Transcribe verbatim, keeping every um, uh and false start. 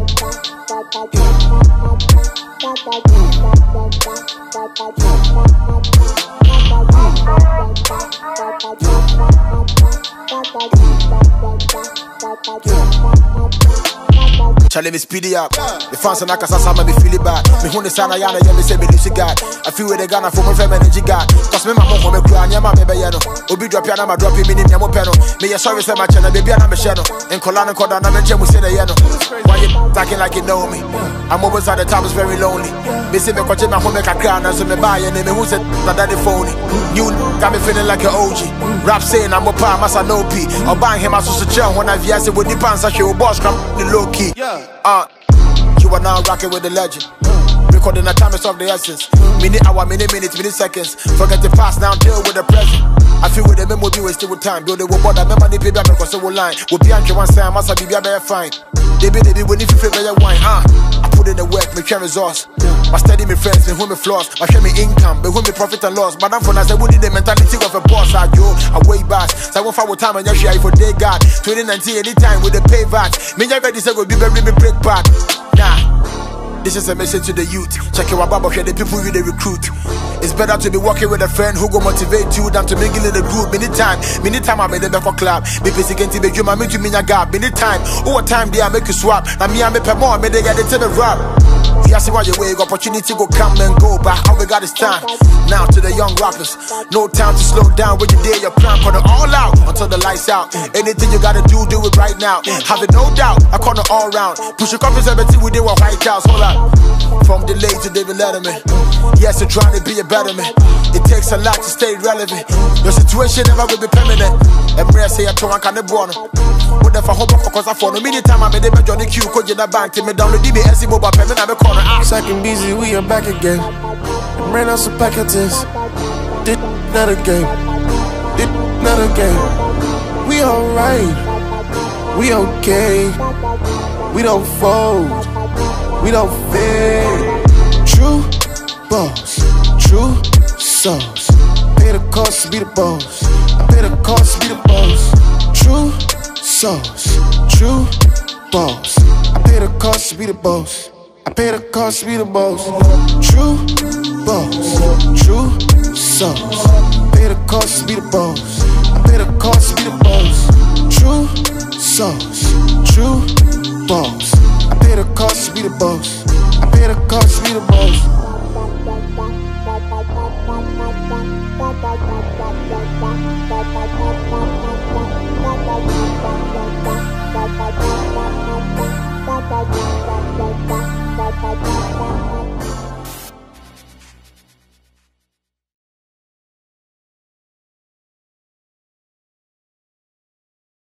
Charlie, me speed it up. The fans and I can say me feel it bad. Me who the sana yana yeah me say me lose God. I feel with the Ghana for my family energy God. Cause me my mom me cry and my baby yano. Obi drop yana ma drop me ni nyamo peno. Me ya sorry say my channel baby na me sheno. En kolana koda na me jemu say the yano. Why you talking like you know me? I'm always at the top is very lonely. Me say me kwache my home make a cry and so me buy and me who said that daddy phony. You got me feeling like an O G. Rap saying I'm a palm as I know P. Or bang him as a chill when I V S with the pants I show boss come the low key. Uh, you are now rocking with the legend. Recording the time is of the essence. Minute hour, minute minutes, minute seconds. Forget the past now, deal with the present. I feel with the memo be wasted with time. Build it with bother, remember the baby, I'm because it will line. We'll be on one side, must have be better fine. They be, they be, when if you feel better wine, uh. I put in the work, me share resource. I study me friends, me who me flaws. I share me income, me who me profit and loss. But I'm for now, I would need the mentality of a boss. I do, I way back. So I won't follow time and you share for day God. twenty nineteen, anytime with the pay back. Me never decide will be very me break back. Nah. This is a message to the youth. Check your baba, the people you they recruit. It's better to be working with a friend who go motivate you than to mingle in the group. Many time, many time I made the back club. Me busy getting to be you, my me to me a gap. Many time, over time they I make you swap. Now me I make more, me they get it to the rap. Yeah, see why you wake, opportunity go come and go, but all we got is time. Now to the young rappers, no time to slow down. When you dare your plan, put it all out until the lights out. Anything you gotta do, do it right now. Have it no doubt, I call it all round. Push your confidence, everything we did with White House. Hold up. From delay to David Letterman. Yes, you're trying to be a better man. It takes a lot to stay relevant. Your situation never will be permanent. And rare say I told I can't born. What if I hope because I for no many time I made a Johnny Q, could you not bank to me down the D B S mobile payment? I'm a corner. Second busy, we are back again. Ran out some packages. Did another game. Did another game. We alright. We okay. We don't fold. We don't fade. True boss. True sauce. Pay the cost to be the boss. I pay the cost to be the boss. True sauce. True boss. I pay the cost to be the boss. I pay the cost to be the boss. True boss, true sauce. Pay the cost to be the boss. I pay the cost to be the boss. True sauce, true boss. I pay the cost to be the boss. I pay the cost to be the boss.